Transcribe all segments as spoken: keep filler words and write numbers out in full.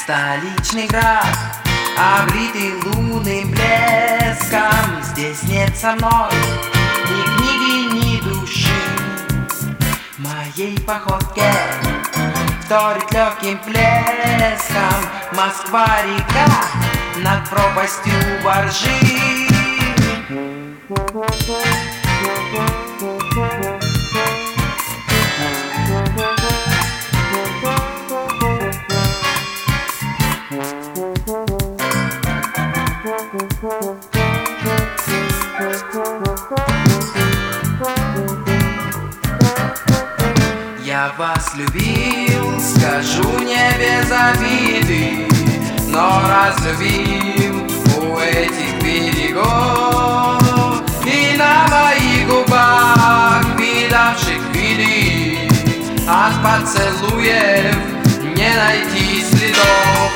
Столичный град, облитый лунным блеском. Здесь нет со мной ни книги, ни души. Моей походке вторит легким плеском Москва-река над пропастью боржи. Я вас любил, скажу не без обиды, но разлюбил у этих берегов. И на моих губах, видавших виды, от поцелуев не найти следов.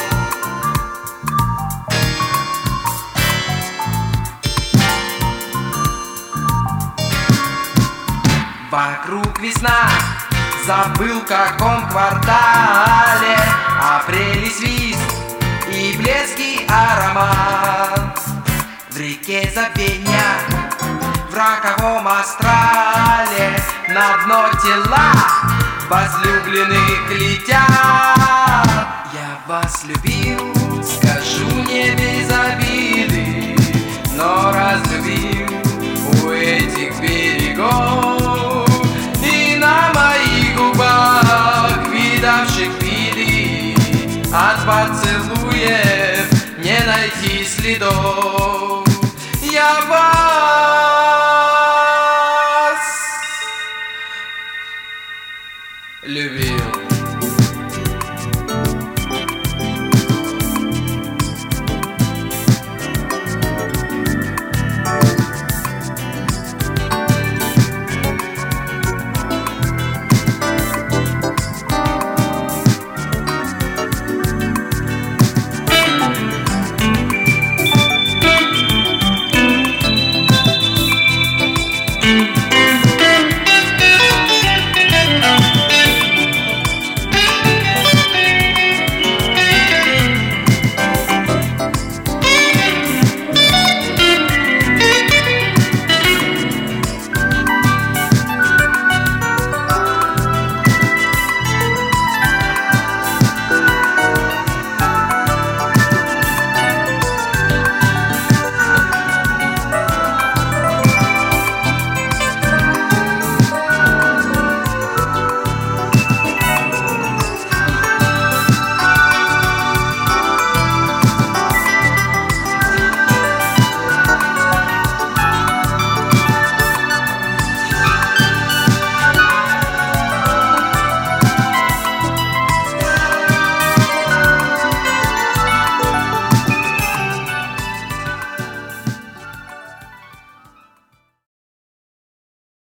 Вокруг весна, забыл, в каком квартале. Апрель и свист, и блеск, и аромат. В реке забвенья, в раковом астрале, на дно тела возлюбленных летят. Я вас любил, скажу не без обиды, но разлюбил у этих берегов. От поцелуев не найти следов. Я